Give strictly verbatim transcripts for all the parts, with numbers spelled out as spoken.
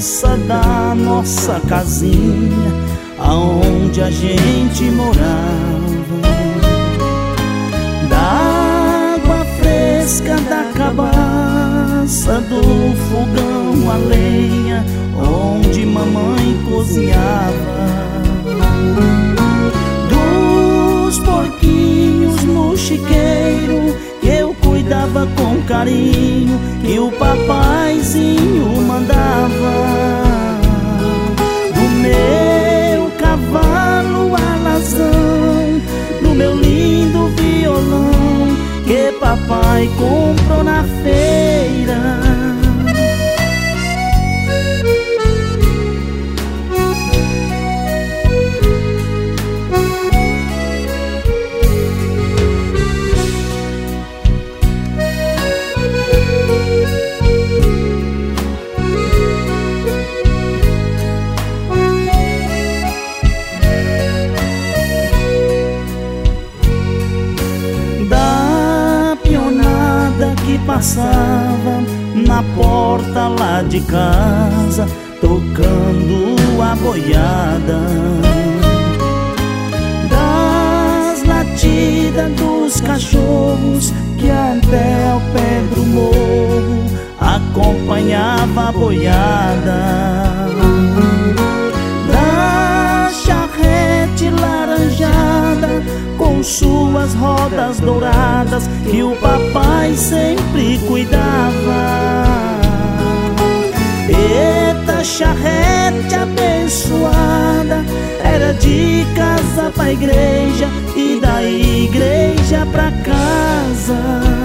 lembrança da nossa casinha, aonde a gente morava, da água fresca da cabaça, do fogão a lenha, onde mamãe cozinhava, dos porquinhos no chiqueiro que eu cuidava com carinho, que o papaizinho mandava, do meu cavalo alazão, do meu lindo violão que papai comprou na feira. Que passava na porta lá de casa, tocando a boiada, das latidas dos cachorros que até ao pé do morro acompanhava a boiada, da charrete laranjada com suas rodas douradas que o papai sempre cuidava. Eita charrete abençoada, era de casa pra igreja e da igreja pra casa.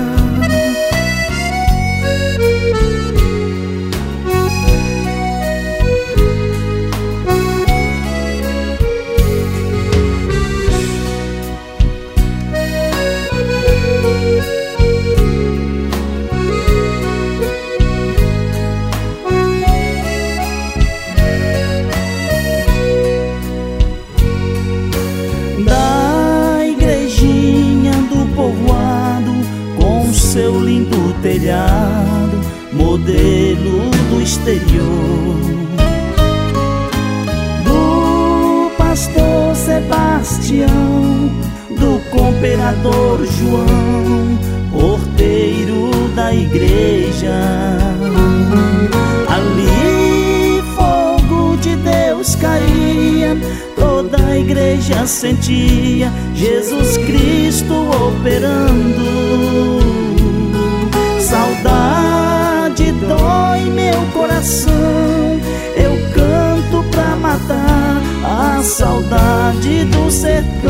Seu lindo telhado, modelo do exterior, do pastor Sebastião, do cooperador João, porteiro da igreja. Ali fogo de Deus caía, toda a igreja sentia Jesus Cristo operando. Saudade dói meu coração, eu canto pra matar a saudade do sertão.